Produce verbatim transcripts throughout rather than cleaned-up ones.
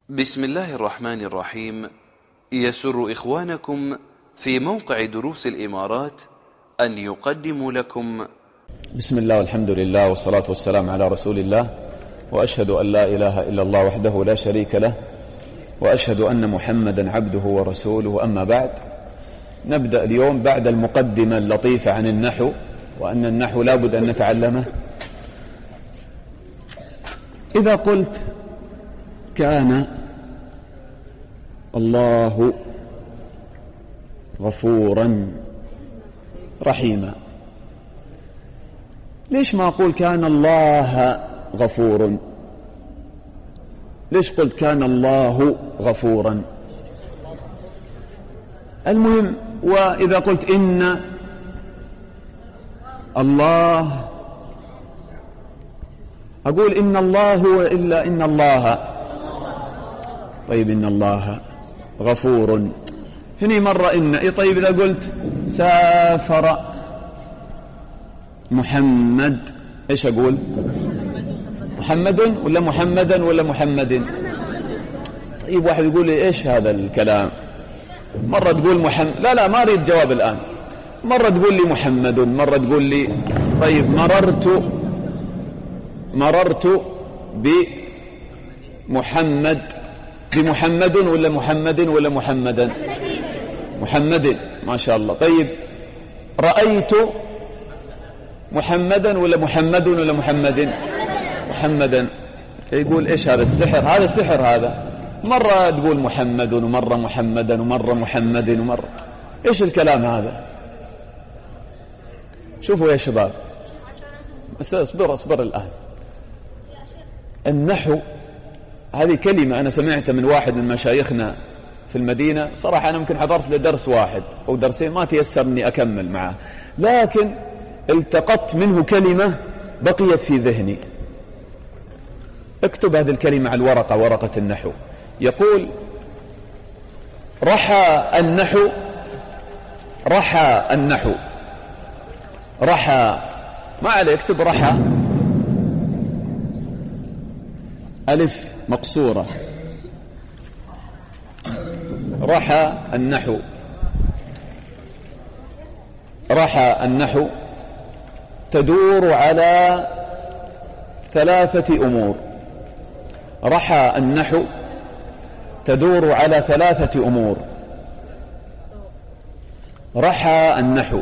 بسم الله الرحمن الرحيم. يسر إخوانكم في موقع دروس الإمارات أن يقدموا لكم بسم الله والحمد لله والصلاة والسلام على رسول الله، وأشهد أن لا إله إلا الله وحده لا شريك له، وأشهد أن محمدا عبده ورسوله. أما بعد، نبدأ اليوم بعد المقدمة اللطيفة عن النحو، وأن النحو لا بد أن نتعلمه. إذا قلت كان الله غفورا رحيما، ليش ما أقول كان الله غفور؟ ليش قلت كان الله غفورا؟ المهم، وإذا قلت إن الله، أقول إن الله هو إلا إن الله. طيب إن الله غفور، هني مرة إن إيه. طيب إذا قلت سافر محمد، إيش أقول؟ محمد ولا محمدا ولا محمد؟ طيب واحد يقول لي إيش هذا الكلام؟ مرة تقول محمد، لا لا ما أريد جواب الآن. مرة تقول لي محمد، مرة تقول لي طيب مررت مررت بمحمد، بمحمد ولا محمد ولا محمدا؟ محمد، ما شاء الله. طيب رأيت محمدا ولا محمد ولا محمد؟ محمدا. يقول إيش هذا السحر؟ هذا السحر هذا. مرة تقول محمد ومرة محمدا ومرة محمد ومرة، إيش الكلام هذا؟ شوفوا يا شباب، بس اصبر اصبر الآن. النحو هذه كلمة أنا سمعتها من واحد من مشايخنا في المدينة. صراحة أنا ممكن حضرت لدرس واحد أو درسين ما تيسر أني أكمل معه، لكن التقطت منه كلمة بقيت في ذهني. اكتب هذه الكلمة على الورقة، ورقة النحو. يقول رحى النحو، رحى النحو، رحى، ما عليه اكتب رحى ألف مقصورة، رحى النحو، رحى النحو تدور على ثلاثة أمور. رحى النحو تدور على ثلاثة أمور. رحى النحو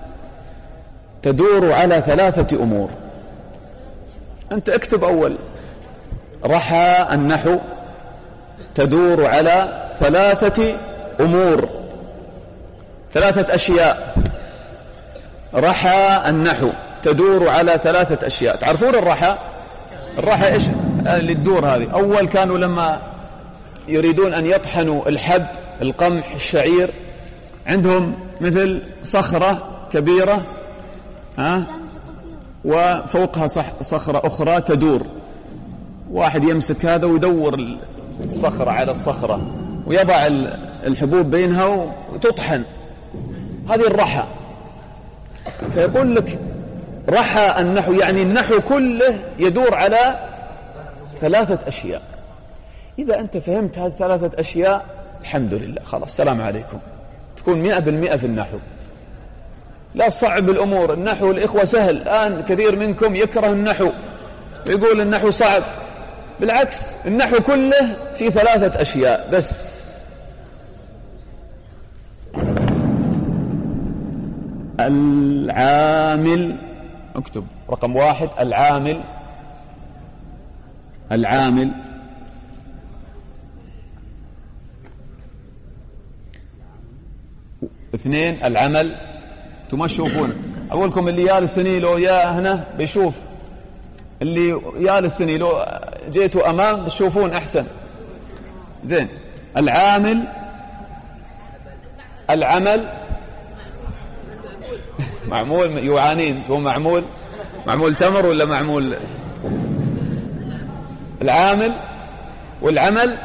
تدور على ثلاثة أمور. أنت اكتب أول، رحى النحو تدور على ثلاثة أمور، ثلاثة أشياء. رحى النحو تدور على ثلاثة أشياء. تعرفون الرحى؟ الرحى إيش اللي تدور هذه؟ أول كانوا لما يريدون أن يطحنوا الحب، القمح، الشعير، عندهم مثل صخرة كبيرة، ها، وفوقها صخرة أخرى تدور. واحد يمسك هذا ويدور الصخرة على الصخرة ويضع الحبوب بينها وتطحن. هذه الرحى. فيقول لك رحى النحو، يعني النحو كله يدور على ثلاثة أشياء. إذا أنت فهمت هذه الثلاثة أشياء الحمد لله، خلاص السلام عليكم، تكون مئة بالمئة في النحو. لا تصعب الأمور. النحو الإخوة سهل. الآن كثير منكم يكره النحو ويقول النحو صعب. بالعكس، النحو كله في ثلاثة أشياء بس. العامل، اكتب رقم واحد العامل، العامل. اثنين العمل. انتم ما تشوفون، أقولكم اللي يالس سني لو يا هنا بيشوف، اللي يالس سني لو جيتوا أمام بتشوفون أحسن. زين. العامل، العمل، معمول، يعانين هو معمول، معمول تمر ولا معمول؟ العامل والعمل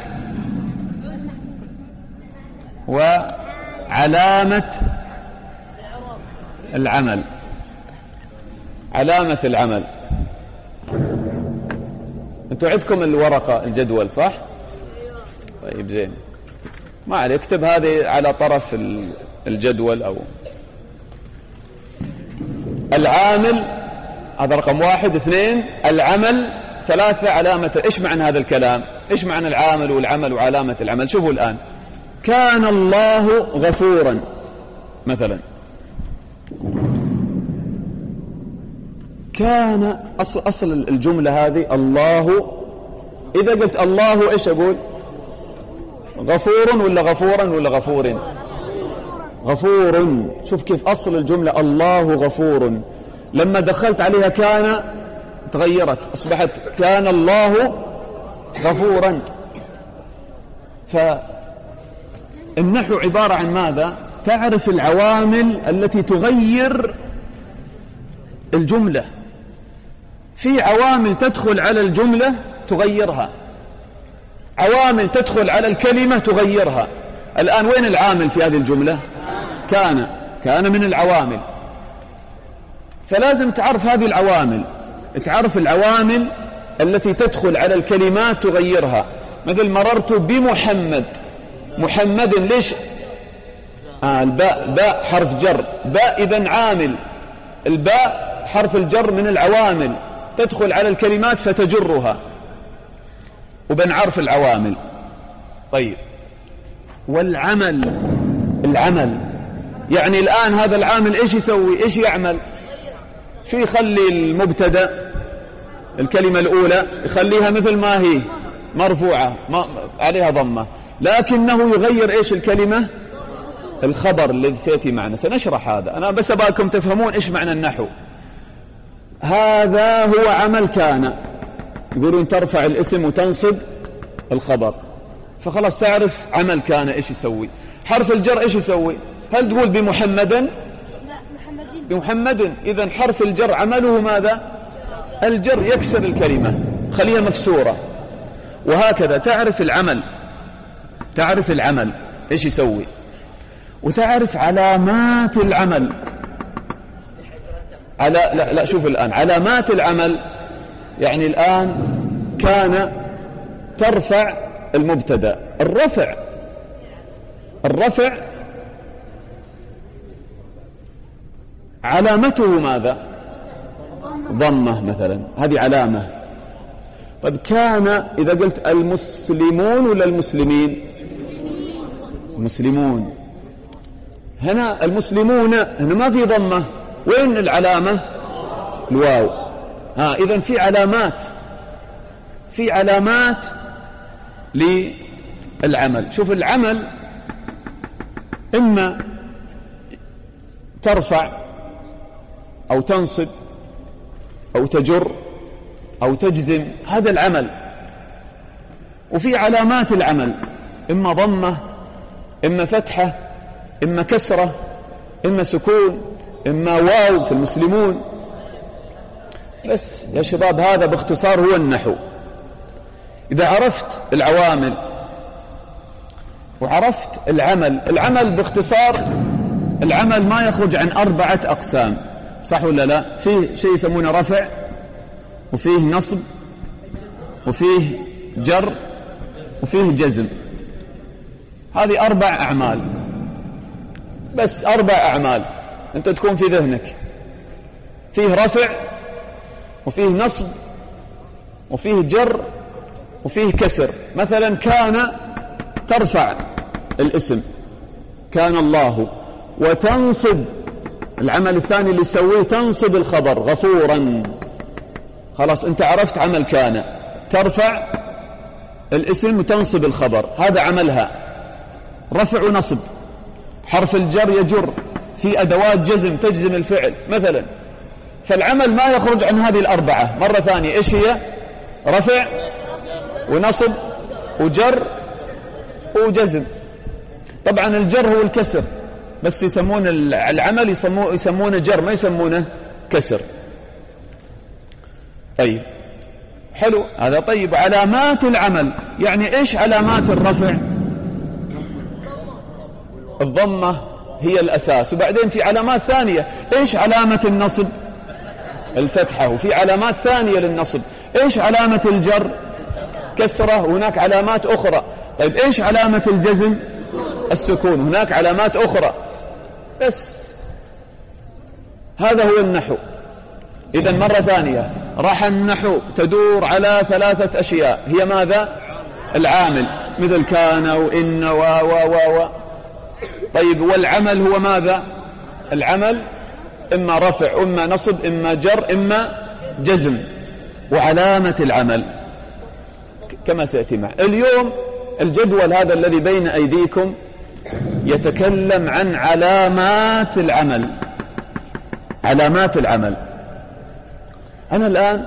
وعلامة العمل، علامة العمل. انتوا عندكم الورقة الجدول صح؟ طيب زين، ما عليه، اكتب هذه على طرف الجدول. أو العامل هذا رقم واحد. اثنين، العمل. ثلاثة، علامة. إيش معنى هذا الكلام؟ إيش معنى العامل والعمل وعلامة العمل؟ شوفوا الآن، كان الله غفورا مثلا، كان أصل, أصل الجملة هذه الله. إذا قلت الله إيش أقول؟ غفور ولا غفورا ولا غفور؟ غفور. شوف كيف أصل الجملة الله غفور، لما دخلت عليها كان تغيرت، أصبحت كان الله غفورا. فالنحو عبارة عن ماذا؟ تعرف العوامل التي تغير الجملة. في عوامل تدخل على الجملة تغيرها، عوامل تدخل على الكلمة تغيرها. الآن وين العامل في هذه الجملة؟ كان. كان من العوامل، فلازم تعرف هذه العوامل، تعرف العوامل التي تدخل على الكلمات تغيرها. مثل مررت بمحمد، محمد ليش؟ آه الباء، باء حرف جر، باء إذن عامل. الباء حرف الجر من العوامل تدخل على الكلمات فتجرها، وبنعرف العوامل. طيب، والعمل، العمل يعني الآن هذا العامل إيش يسوي؟ إيش يعمل؟ شو يخلي المبتدأ الكلمة الأولى؟ يخليها مثل ما هي مرفوعة ما عليها ضمة، لكنه يغير إيش الكلمة؟ الخبر اللي سيأتي معنا. سنشرح هذا، أنا بس أباكم تفهمون إيش معنى النحو. هذا هو عمل كان، يقولون ترفع الاسم وتنصب الخبر، فخلاص تعرف عمل كان إيش يسوي. حرف الجر إيش يسوي؟ هل تقول بمحمدا؟ بمحمد. إذن حرف الجر عمله ماذا؟ الجر، يكسر الكلمة، خليها مكسورة. وهكذا تعرف العمل، تعرف العمل إيش يسوي، وتعرف علامات العمل. على لا لا شوف الآن علامات العمل، يعني الآن كان ترفع المبتدأ. الرفع، الرفع علامته ماذا؟ ضمة مثلا، هذه علامة. طيب كان إذا قلت المسلمون ولا المسلمين؟ المسلمون. هنا المسلمون هنا ما في ضمة، وين العلامة؟ الواو. ها إذن في علامات، في علامات للعمل. شوف العمل إما ترفع أو تنصب أو تجر أو تجزم، هذا العمل. وفي علامات العمل إما ضمة، إما فتحة، إما كسرة، إما سكون، إما واو في المسلمون. بس يا شباب هذا باختصار هو النحو. إذا عرفت العوامل وعرفت العمل، العمل باختصار العمل ما يخرج عن أربعة أقسام، صح ولا لا؟ فيه شيء يسمونه رفع، وفيه نصب، وفيه جر، وفيه جزم. هذه أربع أعمال، بس أربع أعمال أنت تكون في ذهنك. فيه رفع، وفيه نصب، وفيه جر، وفيه كسر. مثلا كان ترفع الاسم كان الله، وتنصب العمل الثاني اللي يسويه تنصب الخبر غفورا. خلاص انت عرفت عمل كان، ترفع الاسم وتنصب الخبر، هذا عملها رفع ونصب. حرف الجر يجر، في أدوات جزم تجزم الفعل مثلا. فالعمل ما يخرج عن هذه الأربعة. مرة ثانية إيش هي؟ رفع ونصب وجر وجزم. طبعا الجر هو الكسر، بس يسمون العمل يسمونه, يسمونه جر، ما يسمونه كسر. طيب حلو هذا. طيب علامات العمل، يعني إيش علامات الرفع؟ الضمة هي الأساس، وبعدين في علامات ثانية. إيش علامة النصب؟ الفتحة. وفي علامات ثانية للنصب. إيش علامة الجر؟ كسرة. وهناك علامات أخرى. طيب إيش علامة الجزم؟ السكون. هناك علامات أخرى بس. هذا هو النحو. إذن مرة ثانية، راح النحو تدور على ثلاثة أشياء، هي ماذا؟ العامل، مثل كان وإن و و و و طيب والعمل هو ماذا؟ العمل إما رفع إما نصب إما جر إما جزم. وعلامة العمل كما سيأتي معه اليوم. الجدول هذا الذي بين أيديكم يتكلم عن علامات العمل. علامات العمل. أنا الآن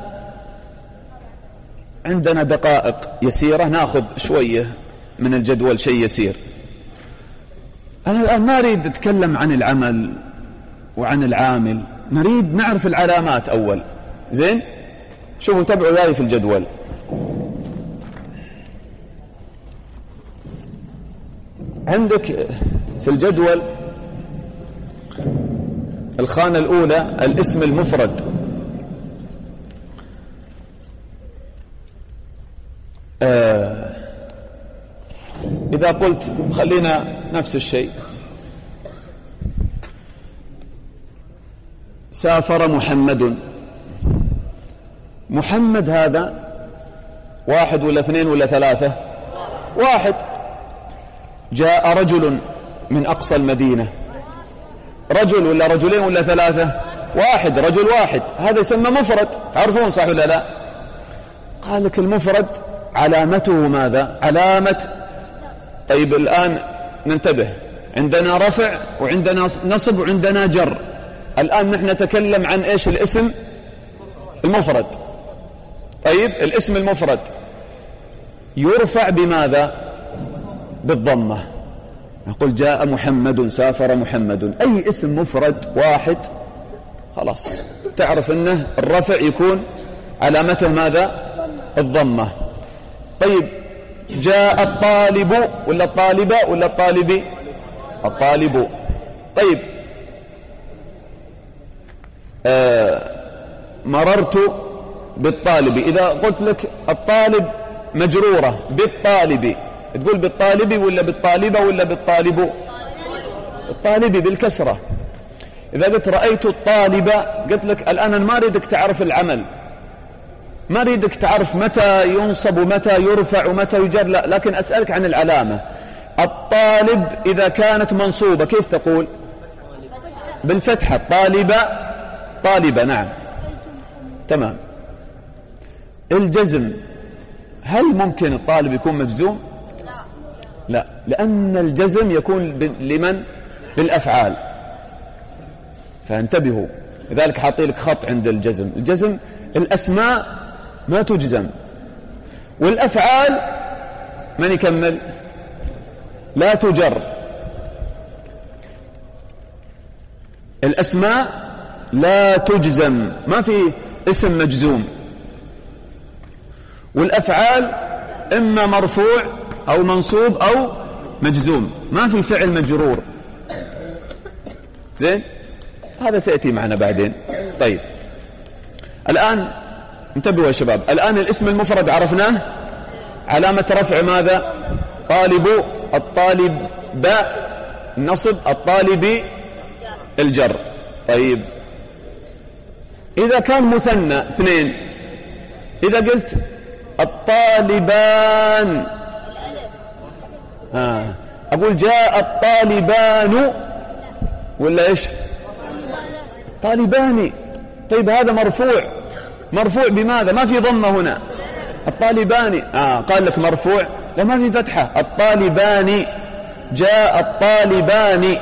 عندنا دقائق يسيرة، نأخذ شوية من الجدول شيء يسير. أنا الآن ما أريد أتكلم عن العمل وعن العامل، نريد نعرف العلامات أول. زين؟ شوفوا تبعوا ذلك في الجدول. عندك في الجدول الخانة الأولى الاسم المفرد. آه إذا قلت خلينا نفس الشيء، سافر محمد. محمد هذا واحد ولا اثنين ولا ثلاثة؟ واحد. جاء رجل من أقصى المدينة. رجل ولا رجلين ولا ثلاثة؟ واحد. رجل واحد، هذا يسمى مفرد. تعرفون صح ولا لا؟ قال لك المفرد علامته ماذا؟ علامة. طيب الآن ننتبه، عندنا رفع وعندنا نصب وعندنا جر. الآن نحن نتكلم عن إيش؟ الاسم المفرد. طيب الاسم المفرد يرفع بماذا؟ بالضمة. نقول جاء محمد، سافر محمد. أي اسم مفرد واحد خلاص تعرف أنه الرفع يكون علامته ماذا؟ الضمة. طيب جاء الطالب ولا الطالبة ولا الطالبي؟ الطالب. طيب آه مررت بالطالب. إذا قلت لك الطالب مجرورة بالطالب، تقول بالطالب ولا بالطالبة ولا بالطالب؟ الطالب بالكسرة. إذا قلت رأيت الطالبة، قلت لك الآن أنا ما أريدك تعرف العمل، ما أريدك تعرف متى ينصب ومتى يرفع ومتى يجر، لا، لكن أسألك عن العلامة. الطالب إذا كانت منصوبة كيف تقول؟ بالفتحة. طالبة طالبة. نعم تمام. الجزم، هل ممكن الطالب يكون مجزوم؟ لا، لأن الجزم يكون لمن؟ بالأفعال. فانتبهوا، لذلك حاطي لك خط عند الجزم. الجزم الأسماء ما تجزم، والأفعال من يكمل؟ لا تجر. الأسماء لا تجزم، ما في اسم مجزوم. والأفعال إما مرفوع أو منصوب أو مجزوم، ما في فعل مجرور. زين؟ هذا سيأتي معنا بعدين. طيب الآن انتبهوا يا شباب، الآن الاسم المفرد عرفناه، علامة رفع ماذا؟ طالب، الطالب باء النصب، الطالب الجر. طيب إذا كان مثنى اثنين، إذا قلت الطالبان، آه. أقول جاء الطالبان ولا إيش؟ طالباني. طيب هذا مرفوع، مرفوع بماذا؟ ما في ضمة هنا. الطالباني، آه قال لك مرفوع، لا ما في فتحة. الطالباني، جاء الطالباني،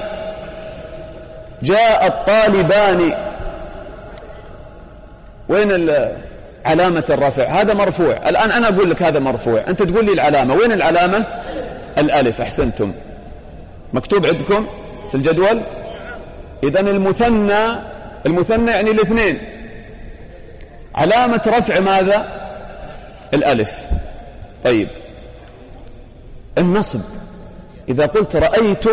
جاء الطالباني. وين علامة الرفع؟ هذا مرفوع. الآن أنا أقول لك هذا مرفوع، أنت تقول لي العلامة. وين العلامة؟ الألف. أحسنتم، مكتوب عندكم في الجدول. إذن المثنى، المثنى يعني الاثنين، علامة رفع ماذا؟ الألف. طيب النصب، إذا قلت رأيت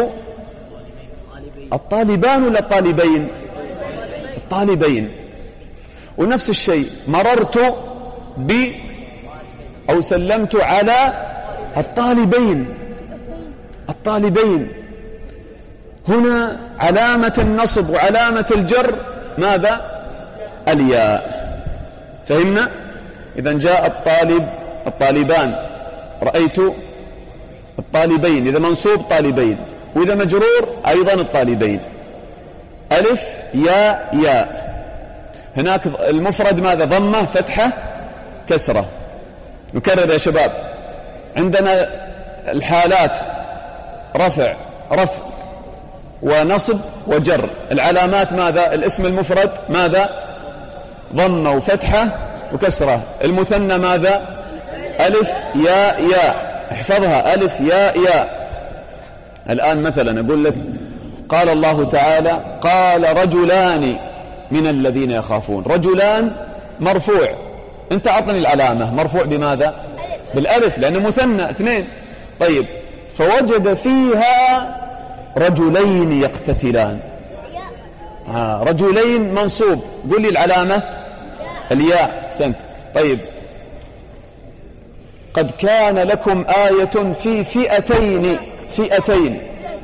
الطالبان ولا الطالبين؟ الطالبين. ونفس الشيء مررت ب أو سلمت على الطالبين الطالبين هنا علامة النصب وعلامة الجر ماذا؟ الياء. فهمنا؟ إذن جاء الطالب الطالبان، رأيت الطالبين، إذا منصوب طالبين، وإذا مجرور أيضا الطالبين. ألف ياء ياء. هناك المفرد ماذا؟ ضمة فتحة كسرة. نكرر يا شباب، عندنا الحالات رفع رفع ونصب وجر. العلامات ماذا؟ الاسم المفرد ماذا؟ ضمة وفتحة وكسرة. المثنى ماذا؟ ألف ياء ياء. احفظها، ألف ياء ياء. الآن مثلا أقول لك قال الله تعالى قال رجلان من الذين يخافون. رجلان مرفوع، انت أعطني العلامة، مرفوع بماذا؟ بالألف لأنه مثنى اثنين. طيب، فوجد فيها رجلين يقتتلان. آه رجلين منصوب، قل لي العلامة الياء. سنت. طيب، قد كان لكم آية في فئتين. فئتين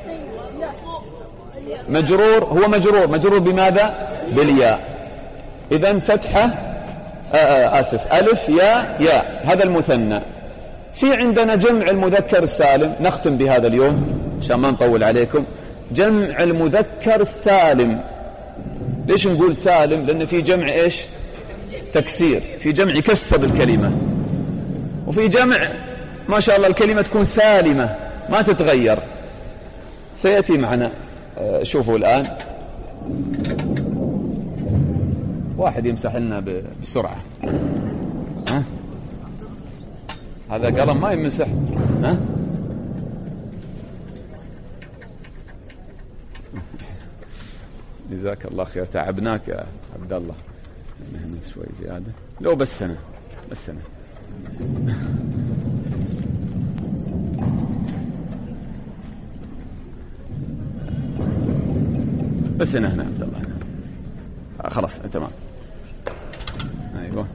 مجرور، هو مجرور مجرور بماذا؟ بالياء. إذن فتحة آه آسف ألف ياء ياء، هذا المثنى. في عندنا جمع المذكر السالم، نختم بهذا اليوم عشان ما نطول عليكم. جمع المذكر السالم. ليش نقول سالم؟ لأن في جمع إيش؟ تكسير. في جمع يكسر الكلمة، وفي جمع ما شاء الله الكلمة تكون سالمة ما تتغير. سيأتي معنا. شوفوا الآن واحد يمسح لنا بسرعة. ها؟ هذا قلم ما يمسح. ها؟ جزاك الله خير، تعبناك يا عبد الله. نحن شوي زيادة، لو بس سنة بس سنة. بس هنا هنا عبد الله هنا. آه خلاص تمام. ايوه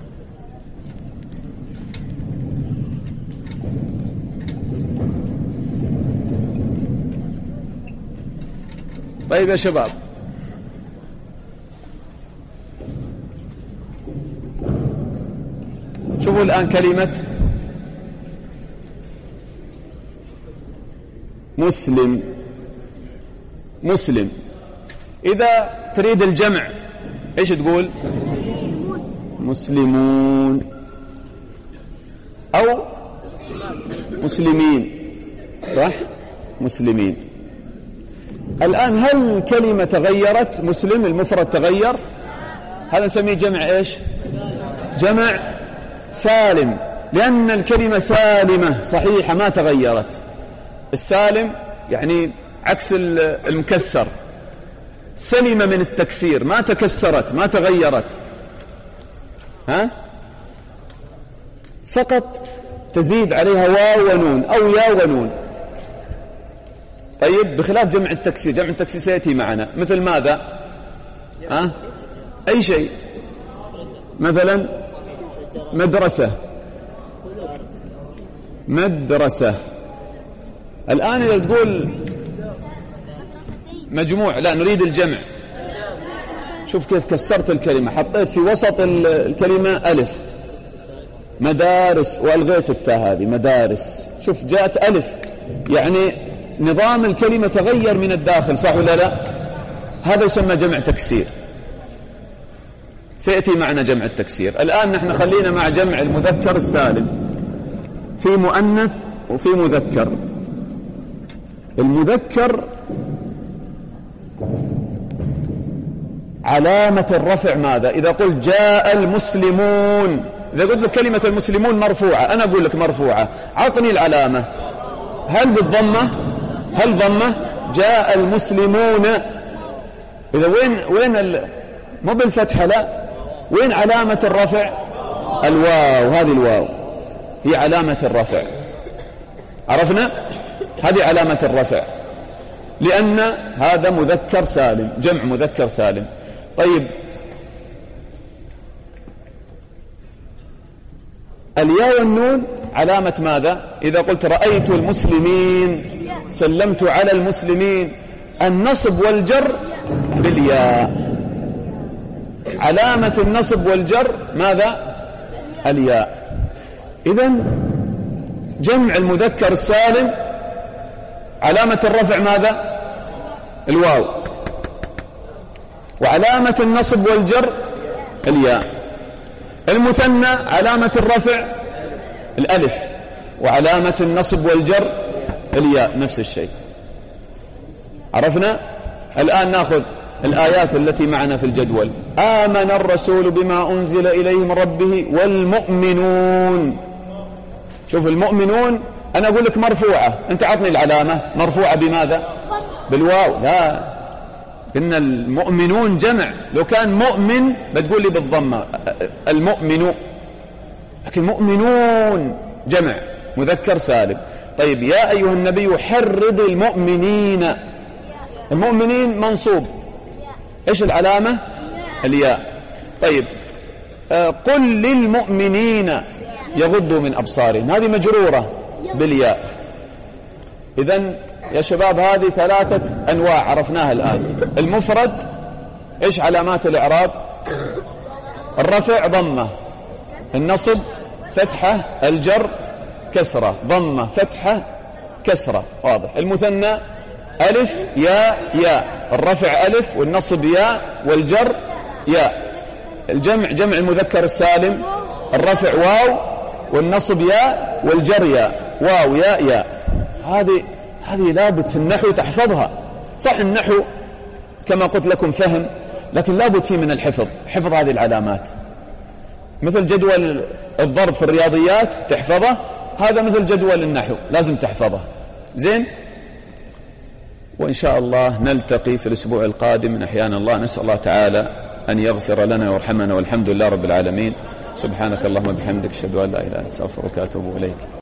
طيب يا شباب، شوفوا الآن كلمة مسلم. مسلم إذا تريد الجمع إيش تقول؟ مسلمون أو مسلمين، صح؟ مسلمين. الآن هل الكلمة تغيرت؟ مسلم المفرد تغير، هذا نسميه جمع إيش؟ جمع سالم، لأن الكلمة سالمة صحيحة ما تغيرت. السالم يعني عكس المكسر، سلم من التكسير، ما تكسرت ما تغيرت. ها؟ فقط تزيد عليها واو ونون أو يا ونون. طيب، بخلاف جمع التكسير. جمع التكسير سيأتي معنا مثل ماذا؟ ها؟ أي شيء، مثلا مدرسة. مدرسة. الآن إذا تقول مجموع، لا نريد الجمع. شوف كيف كسرت الكلمة، حطيت في وسط الكلمة ألف. مدارس، وألغيت التاء هذه مدارس. شوف جاءت ألف، يعني نظام الكلمة تغير من الداخل، صح ولا لا؟ هذا يسمى جمع تكسير. سيأتي معنا جمع التكسير. الآن نحن خلينا مع جمع المذكر السالم. في مؤنث وفي مذكر. المذكر علامة الرفع ماذا؟ إذا قلت جاء المسلمون، إذا قلت لك كلمة المسلمون مرفوعة، أنا أقول لك مرفوعة، عطني العلامة. هل بالضمة؟ هل ضمة؟ جاء المسلمون. إذا وين وين ال... مو بالفتحة، لا، وين علامة الرفع؟ الواو. هذه الواو هي علامة الرفع. عرفنا؟ هذه علامة الرفع، لأن هذا مذكر سالم، جمع مذكر سالم. طيب، الياء والنون علامة ماذا؟ إذا قلت رأيت المسلمين، سلمت على المسلمين، النصب والجر بالياء. علامة النصب والجر ماذا؟ الياء. إذن جمع المذكر السالم علامة الرفع ماذا؟ الواو، وعلامة النصب والجر الياء. المثنى علامة الرفع الألف، وعلامة النصب والجر الياء، نفس الشيء. عرفنا؟ الآن نأخذ الآيات التي معنا في الجدول. آمن الرسول بما أنزل إليه من ربه والمؤمنون. شوف المؤمنون أنا أقول لك مرفوعة، أنت عطني العلامة. مرفوعة بماذا؟ بالواو. لا، إن المؤمنون جمع، لو كان مؤمن بتقول لي بالضمة المؤمن، لكن مؤمنون جمع مذكر سالم. طيب يا أيها النبي حرض المؤمنين. المؤمنين منصوب، إيش العلامة؟ الياء. طيب آه قل للمؤمنين يغضوا من أبصارهم، هذه مجرورة بالياء. إذن يا شباب هذه ثلاثة أنواع عرفناها الآن. المفرد إيش علامات الإعراب؟ الرفع ضمة، النصب فتحة، الجر كسرة، ضمة فتحة كسرة، واضح. المثنى ألف ياء ياء، الرفع ألف والنصب ياء والجر ياء. الجمع جمع المذكر السالم، الرفع واو والنصب ياء والجر ياء، واو ياء ياء. هذه هذه لابد في النحو تحفظها. صح النحو كما قلت لكم فهم، لكن لابد فيه من الحفظ، حفظ هذه العلامات. مثل جدول الضرب في الرياضيات تحفظه، هذا مثل جدول النحو لازم تحفظه. زين؟ وإن شاء الله نلتقي في الأسبوع القادم من أحيان الله. نسأل الله تعالى أن يغفر لنا ويرحمنا، والحمد لله رب العالمين. سبحانك اللهم وبحمدك، أشهد أن لا إله إلا أنت، أستغفرك وأتوب إليك.